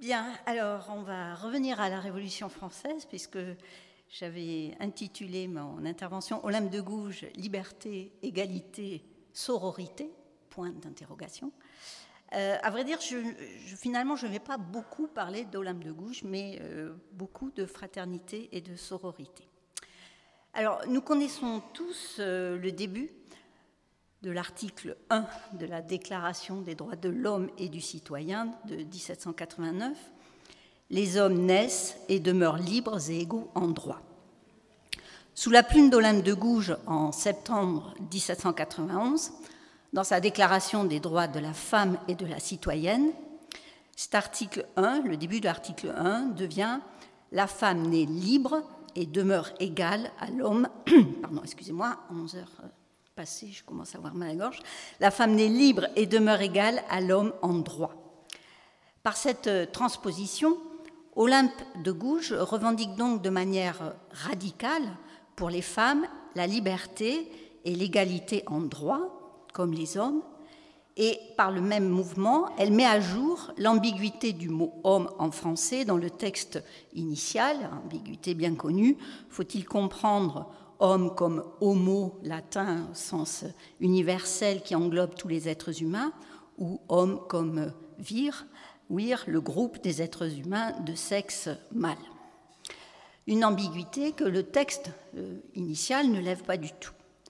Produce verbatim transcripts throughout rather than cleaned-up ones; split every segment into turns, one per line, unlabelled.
Bien, alors on va revenir à la Révolution française, puisque j'avais intitulé mon intervention « Olympe de Gouges, liberté, égalité, sororité », point d'interrogation. Euh, à vrai dire, je, je, finalement, je ne vais pas beaucoup parler d'Olympe de Gouges, mais euh, beaucoup de fraternité et de sororité. Alors, nous connaissons tous euh, le début de l'article un de la Déclaration des droits de l'homme et du citoyen de dix-sept cent quatre-vingt-neuf. Les hommes naissent et demeurent libres et égaux en droit. Sous la plume d'Olympe de Gouges en septembre dix-sept cent quatre-vingt-onze, dans sa Déclaration des droits de la femme et de la citoyenne, cet article un, le début de l'article un, devient « La femme naît libre et demeure égale à l'homme » pardon, excusez-moi, onze heures passées, je commence à avoir mal à la gorge. « La femme naît libre et demeure égale à l'homme en droit ». Par cette transposition, Olympe de Gouges revendique donc de manière radicale pour les femmes la liberté et l'égalité en droit, comme les hommes, et par le même mouvement, elle met à jour l'ambiguïté du mot « homme » en français dans le texte initial, ambiguïté bien connue. Faut-il comprendre « homme » comme « homo » latin au sens universel qui englobe tous les êtres humains, ou « homme » comme « vir », vir, le groupe des êtres humains de sexe mâle. Une ambiguïté que le texte euh, initial ne lève pas du tout.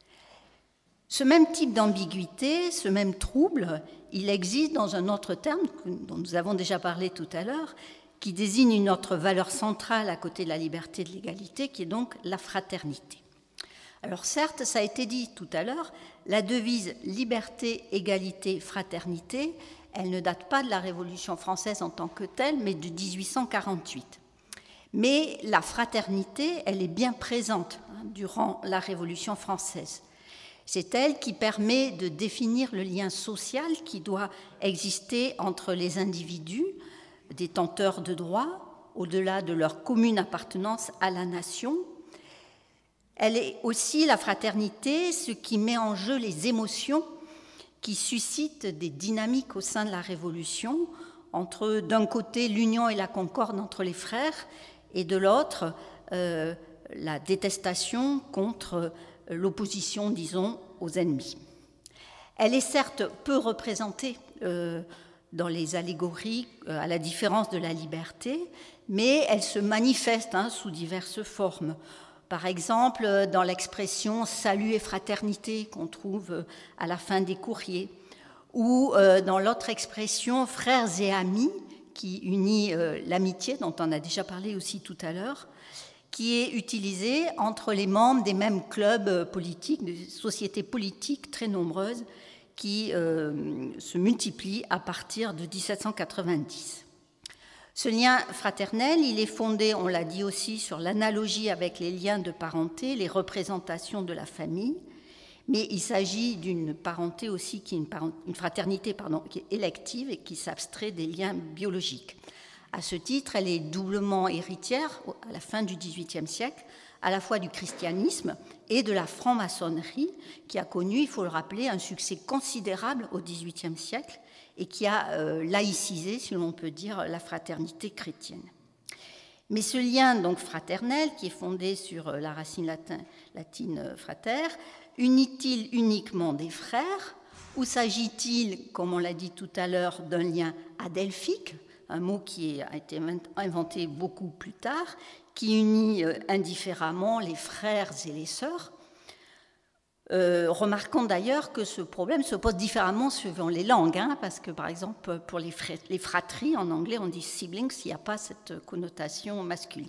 Ce même type d'ambiguïté, ce même trouble, il existe dans un autre terme dont nous avons déjà parlé tout à l'heure, qui désigne une autre valeur centrale à côté de la liberté et de l'égalité, qui est donc la fraternité. Alors certes, ça a été dit tout à l'heure, la devise liberté, égalité, fraternité, elle ne date pas de la Révolution française en tant que telle, mais de dix-huit cent quarante-huit. Mais la fraternité, elle est bien présente hein, durant la Révolution française. C'est elle qui permet de définir le lien social qui doit exister entre les individus, détenteurs de droits, au-delà de leur commune appartenance à la nation. Elle est aussi, la fraternité, ce qui met en jeu les émotions qui suscitent des dynamiques au sein de la Révolution, entre, d'un côté, l'union et la concorde entre les frères, et de l'autre, euh, la détestation contre l'opposition, disons, aux ennemis. Elle est certes peu représentée euh, dans les allégories, euh, à la différence de la liberté, mais elle se manifeste hein, sous diverses formes. Par exemple, dans l'expression « salut et fraternité » qu'on trouve à la fin des courriers, ou euh, dans l'autre expression « frères et amis » qui unit euh, l'amitié, dont on a déjà parlé aussi tout à l'heure, qui est utilisée entre les membres des mêmes clubs politiques, des sociétés politiques très nombreuses qui euh, se multiplient à partir de dix-sept cent quatre-vingt-dix. Ce lien fraternel, il est fondé, on l'a dit aussi, sur l'analogie avec les liens de parenté, les représentations de la famille, mais il s'agit d'une parenté aussi, qui est une, parent, une fraternité pardon, qui est élective et qui s'abstrait des liens biologiques. À ce titre, elle est doublement héritière, à la fin du dix-huitième siècle, à la fois du christianisme et de la franc-maçonnerie, qui a connu, il faut le rappeler, un succès considérable au dix-huitième siècle et qui a euh, laïcisé, si l'on peut dire, la fraternité chrétienne. Mais ce lien donc fraternel, qui est fondé sur la racine latin, latine frater, unit-il uniquement des frères ou s'agit-il, comme on l'a dit tout à l'heure, d'un lien adelphique, un mot qui a été inventé beaucoup plus tard, qui unit indifféremment les frères et les sœurs. Euh, remarquons d'ailleurs que ce problème se pose différemment suivant les langues, hein, parce que par exemple pour les, fr les fratries, en anglais on dit siblings, il n'y a pas cette connotation masculine.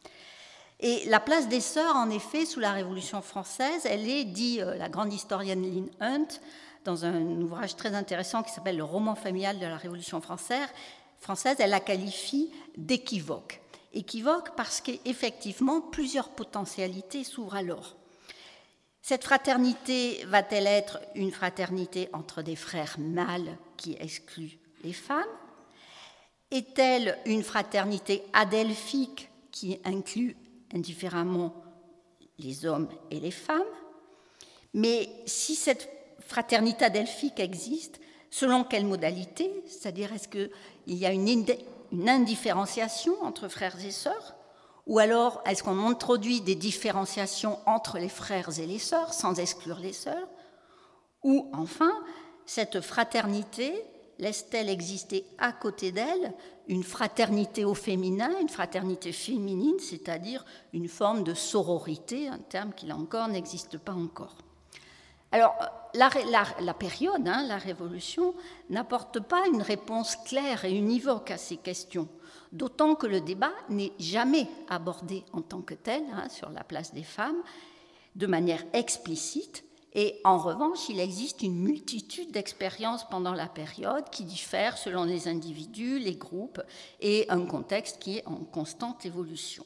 Et la place des sœurs, en effet, sous la Révolution française, elle est, dit euh, la grande historienne Lynn Hunt, dans un ouvrage très intéressant qui s'appelle « Le roman familial de la Révolution française », française, elle la qualifie d'équivoque. Équivoque parce qu'effectivement, plusieurs potentialités s'ouvrent alors. Cette fraternité va-t-elle être une fraternité entre des frères mâles qui excluent les femmes? Est-elle une fraternité adelphique qui inclut indifféremment les hommes et les femmes? Mais si cette fraternité adelphique existe, selon quelle modalité? C'est-à-dire, est-ce qu'il y a une une indifférenciation entre frères et sœurs, ou alors est-ce qu'on introduit des différenciations entre les frères et les sœurs sans exclure les sœurs, ou enfin, cette fraternité laisse-t-elle exister à côté d'elle une fraternité au féminin, une fraternité féminine, c'est-à-dire une forme de sororité, un terme qui là encore n'existe pas encore. Alors, la, la, la période, hein, la Révolution, n'apporte pas une réponse claire et univoque à ces questions, d'autant que le débat n'est jamais abordé en tant que tel, hein, sur la place des femmes, de manière explicite. Et en revanche, il existe une multitude d'expériences pendant la période qui diffèrent selon les individus, les groupes et un contexte qui est en constante évolution.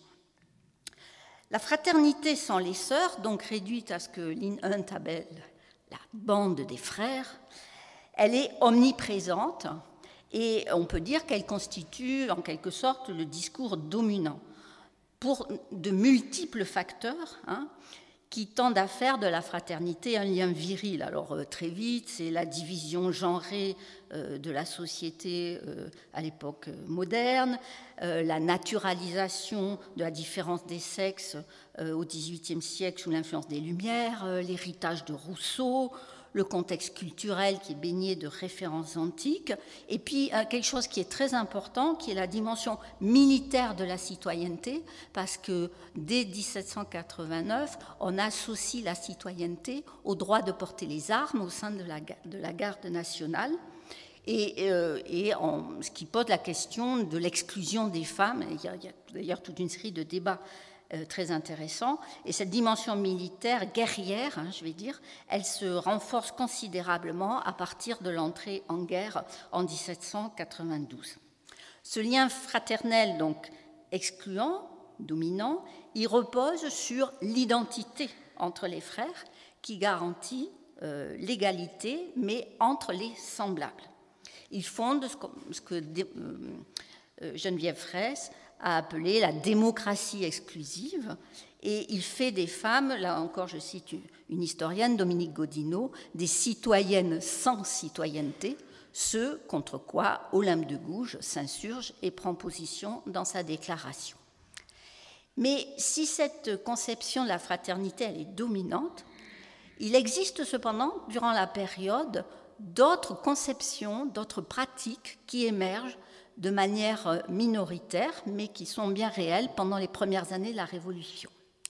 La fraternité sans les sœurs, donc réduite à ce que Lynn Hunt appelle la bande des frères, elle est omniprésente et on peut dire qu'elle constitue en quelque sorte le discours dominant pour de multiples facteurs, hein, qui tendent à faire de la fraternité un lien viril. Alors euh, très vite, c'est la division genrée euh, de la société euh, à l'époque moderne, euh, la naturalisation de la différence des sexes euh, au dix-huitième siècle sous l'influence des Lumières, euh, l'héritage de Rousseau, le contexte culturel qui est baigné de références antiques, et puis euh, quelque chose qui est très important, qui est la dimension militaire de la citoyenneté, parce que dès dix-sept cent quatre-vingt-neuf, on associe la citoyenneté au droit de porter les armes au sein de la, de la garde nationale, et, euh, et on, ce qui pose la question de l'exclusion des femmes. Il y a, il y a d'ailleurs toute une série de débats Euh, très intéressant. Et cette dimension militaire, guerrière, hein, je vais dire, elle se renforce considérablement à partir de l'entrée en guerre en dix-sept cent quatre-vingt-douze. Ce lien fraternel, donc excluant, dominant, il repose sur l'identité entre les frères qui garantit euh, l'égalité, mais entre les semblables. Il fonde ce que, ce que euh, Geneviève Fraisse a appelé la démocratie exclusive, et il fait des femmes, là encore je cite une historienne, Dominique Godineau, des citoyennes sans citoyenneté, ce contre quoi Olympe de Gouges s'insurge et prend position dans sa déclaration. Mais si cette conception de la fraternité elle est dominante, il existe cependant, durant la période, d'autres conceptions, d'autres pratiques qui émergent de manière minoritaire, mais qui sont bien réelles pendant les premières années de la Révolution.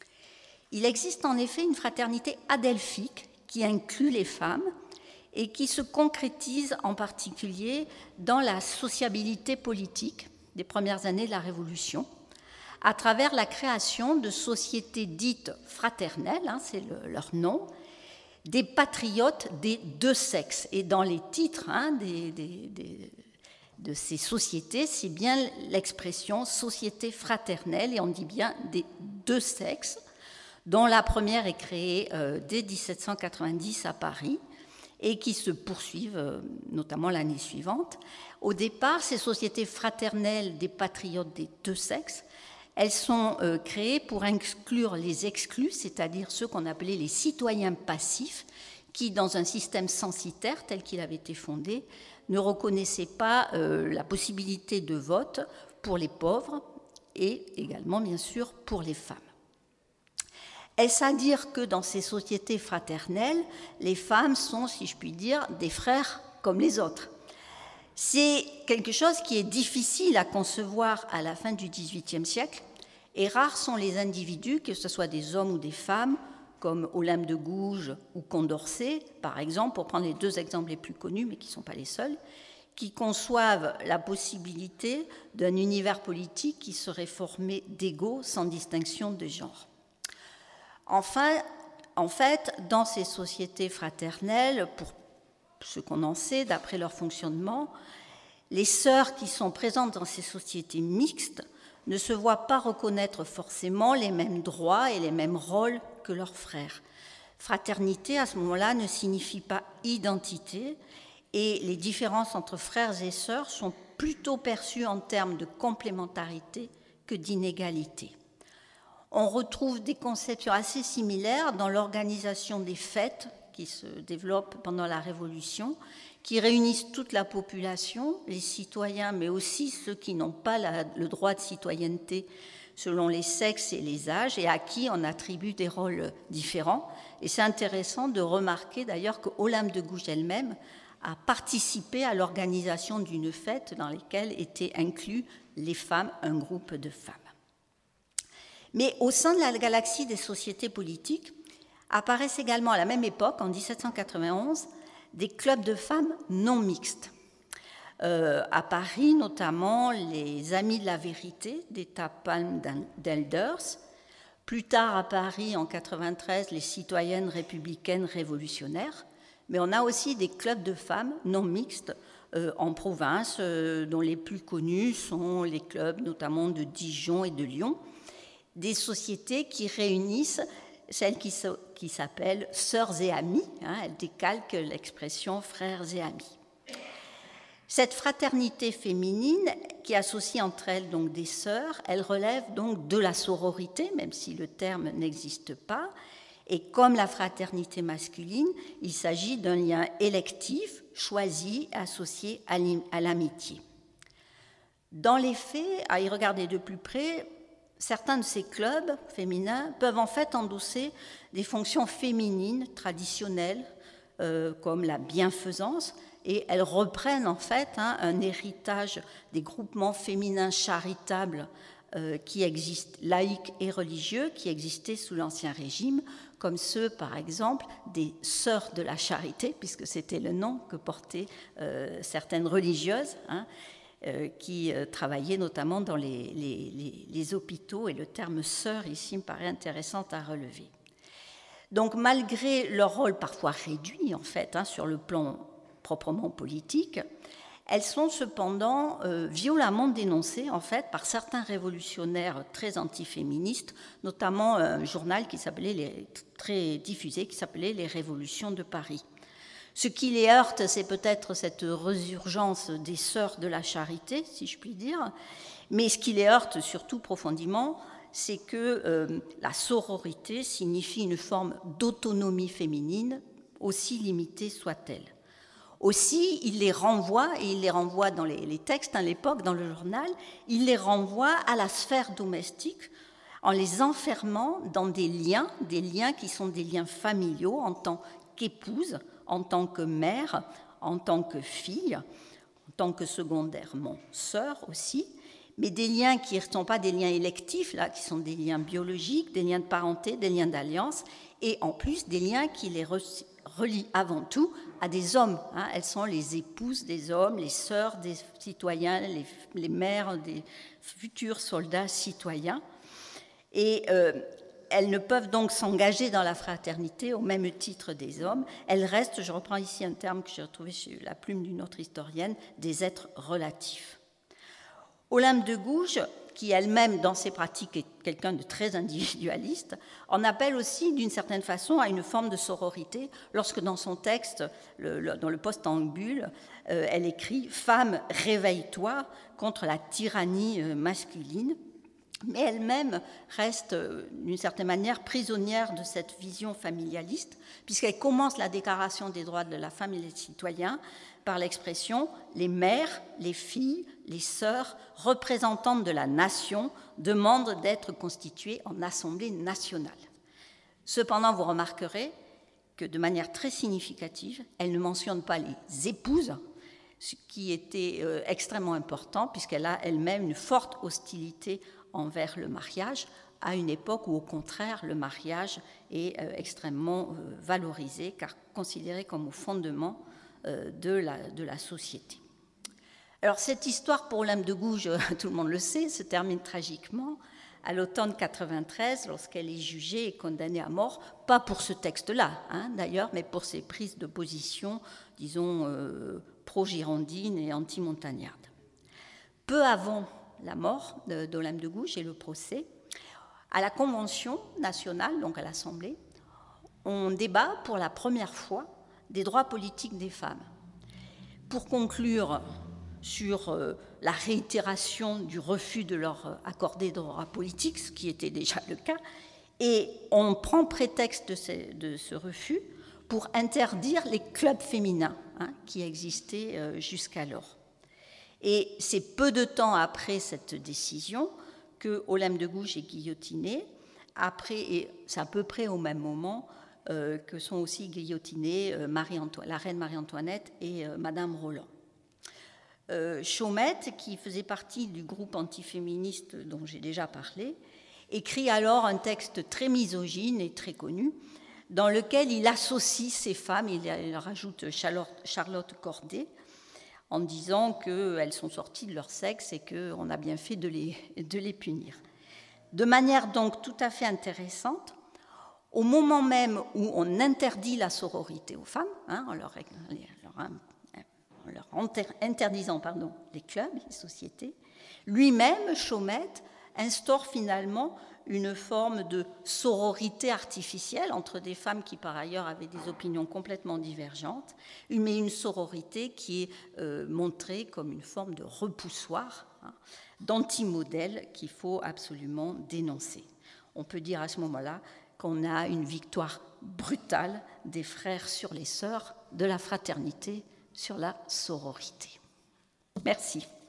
Il existe en effet une fraternité adelphique qui inclut les femmes et qui se concrétise en particulier dans la sociabilité politique des premières années de la Révolution, à travers la création de sociétés dites fraternelles, hein, c'est le, leur nom, des patriotes des deux sexes. Et dans les titres hein, des, des, des de ces sociétés, c'est bien l'expression société fraternelle, et on dit bien des deux sexes, dont la première est créée euh, dès dix-sept cent quatre-vingt-dix à Paris et qui se poursuivent euh, notamment l'année suivante. Au départ, ces sociétés fraternelles des patriotes des deux sexes, elles sont euh, créées pour inclure les exclus, c'est-à-dire ceux qu'on appelait les citoyens passifs, qui, dans un système censitaire tel qu'il avait été fondé, ne reconnaissait pas euh, la possibilité de vote pour les pauvres et également, bien sûr, pour les femmes. Est-ce à dire que dans ces sociétés fraternelles, les femmes sont, si je puis dire, des frères comme les autres? C'est quelque chose qui est difficile à concevoir à la fin du dix-huitième siècle, et rares sont les individus, que ce soit des hommes ou des femmes, comme Olympe de Gouges ou Condorcet, par exemple, pour prendre les deux exemples les plus connus, mais qui ne sont pas les seuls, qui conçoivent la possibilité d'un univers politique qui serait formé d'égaux sans distinction de genre. Enfin, en fait, dans ces sociétés fraternelles, pour ce qu'on en sait, d'après leur fonctionnement, les sœurs qui sont présentes dans ces sociétés mixtes ne se voient pas reconnaître forcément les mêmes droits et les mêmes rôles que leurs frères. Fraternité, à ce moment-là, ne signifie pas identité, et les différences entre frères et sœurs sont plutôt perçues en termes de complémentarité que d'inégalité. On retrouve des conceptions assez similaires dans l'organisation des fêtes qui se développent pendant la Révolution, qui réunissent toute la population, les citoyens, mais aussi ceux qui n'ont pas la, le droit de citoyenneté selon les sexes et les âges, et à qui on attribue des rôles différents. Et c'est intéressant de remarquer d'ailleurs que Olympe de Gouges elle-même a participé à l'organisation d'une fête dans laquelle étaient inclus les femmes, un groupe de femmes. Mais au sein de la galaxie des sociétés politiques, apparaissent également à la même époque, en dix-sept cent quatre-vingt-onze, des clubs de femmes non mixtes. Euh, à Paris, notamment, les Amis de la Vérité, d'État Palm d'Elders. Plus tard, à Paris, en quatre-vingt-treize, les Citoyennes républicaines révolutionnaires. Mais on a aussi des clubs de femmes non mixtes euh, en province, euh, dont les plus connus sont les clubs notamment de Dijon et de Lyon, des sociétés qui réunissent celles qui, so, qui s'appellent Sœurs et Amis, hein, elles décalquent l'expression frères et amis. Cette fraternité féminine qui associe entre elles donc des sœurs, elle relève donc de la sororité, même si le terme n'existe pas. Et comme la fraternité masculine, il s'agit d'un lien électif, choisi, associé à l'amitié. Dans les faits, à y regarder de plus près, certains de ces clubs féminins peuvent en fait endosser des fonctions féminines traditionnelles, euh, comme la bienfaisance, et elles reprennent en fait hein, un héritage des groupements féminins charitables euh, qui existent, laïques et religieux, qui existaient sous l'Ancien Régime, comme ceux, par exemple, des Sœurs de la Charité, puisque c'était le nom que portaient euh, certaines religieuses, hein, euh, qui euh, travaillaient notamment dans les, les, les, les hôpitaux, et le terme « sœur » ici me paraît intéressant à relever. Donc, malgré leur rôle parfois réduit, en fait, hein, sur le plan proprement politique, elles sont cependant euh, violemment dénoncées en fait par certains révolutionnaires très antiféministes, notamment un journal qui s'appelait les, très diffusé qui s'appelait Les Révolutions de Paris. Ce qui les heurte, c'est peut-être cette résurgence des Sœurs de la Charité, si je puis dire, mais ce qui les heurte surtout profondément, c'est que euh, la sororité signifie une forme d'autonomie féminine, aussi limitée soit-elle. Aussi, il les renvoie, et il les renvoie dans les, les textes à l'époque, dans le journal, il les renvoie à la sphère domestique en les enfermant dans des liens, des liens qui sont des liens familiaux en tant qu'épouse, en tant que mère, en tant que fille, en tant que secondairement sœur aussi, mais des liens qui ne sont pas des liens électifs, là, qui sont des liens biologiques, des liens de parenté, des liens d'alliance, et en plus des liens qui les relient avant tout à des hommes. Hein. Elles sont les épouses des hommes, les sœurs des citoyens, les, les mères des futurs soldats citoyens. Et euh, elles ne peuvent donc s'engager dans la fraternité au même titre des hommes. Elles restent, je reprends ici un terme que j'ai retrouvé chez la plume d'une autre historienne, des êtres relatifs. Olympe de Gouges, qui elle-même dans ses pratiques est quelqu'un de très individualiste, en appelle aussi d'une certaine façon à une forme de sororité lorsque dans son texte, le, le, dans le postambule, euh, elle écrit « Femme, réveille-toi contre la tyrannie euh, masculine ». Mais elle-même reste d'une certaine manière prisonnière de cette vision familialiste, puisqu'elle commence la déclaration des droits de la femme et des citoyens par l'expression « les mères, les filles, les sœurs, représentantes de la nation, demandent d'être constituées en assemblée nationale ». Cependant, vous remarquerez que de manière très significative, elle ne mentionne pas les épouses, ce qui était euh, extrêmement important, puisqu'elle a elle-même une forte hostilité envers le mariage, à une époque où, au contraire, le mariage est euh, extrêmement euh, valorisé, car considéré comme au fondement euh, de, la, de la société. Alors, cette histoire pour Olympe de Gouges, tout le monde le sait, se termine tragiquement à l'automne quatre-vingt-treize, lorsqu'elle est jugée et condamnée à mort, pas pour ce texte-là, hein, d'ailleurs, mais pour ses prises de position, disons, euh, pro-girondine et anti-montagnarde. Peu avant la mort d'Olympe de Gouges et le procès, à la Convention nationale, donc à l'Assemblée, on débat pour la première fois des droits politiques des femmes. Pour conclure sur euh, la réitération du refus de leur accorder des droits politiques, ce qui était déjà le cas, et on prend prétexte de ce, de ce refus pour interdire les clubs féminins hein, qui existaient euh, jusqu'alors. Et c'est peu de temps après cette décision que Olympe de Gouges est guillotinée, après, et c'est à peu près au même moment euh, que sont aussi guillotinées euh, Marie-Antoine, la reine Marie-Antoinette et euh, Madame Roland. Euh, Chaumette, qui faisait partie du groupe antiféministe dont j'ai déjà parlé, écrit alors un texte très misogyne et très connu, dans lequel il associe ces femmes, il, il rajoute Charlotte, Charlotte Corday, en disant qu'elles sont sorties de leur sexe et qu'on a bien fait de les, de les punir. De manière donc tout à fait intéressante, au moment même où on interdit la sororité aux femmes, hein, en, leur, leur, en leur interdisant pardon, les clubs, les sociétés, lui-même, Chaumette, instaure finalement une forme de sororité artificielle entre des femmes qui, par ailleurs, avaient des opinions complètement divergentes, mais une sororité qui est euh, montrée comme une forme de repoussoir, hein, d'anti-modèle qu'il faut absolument dénoncer. On peut dire à ce moment-là qu'on a une victoire brutale des frères sur les sœurs, de la fraternité sur la sororité. Merci.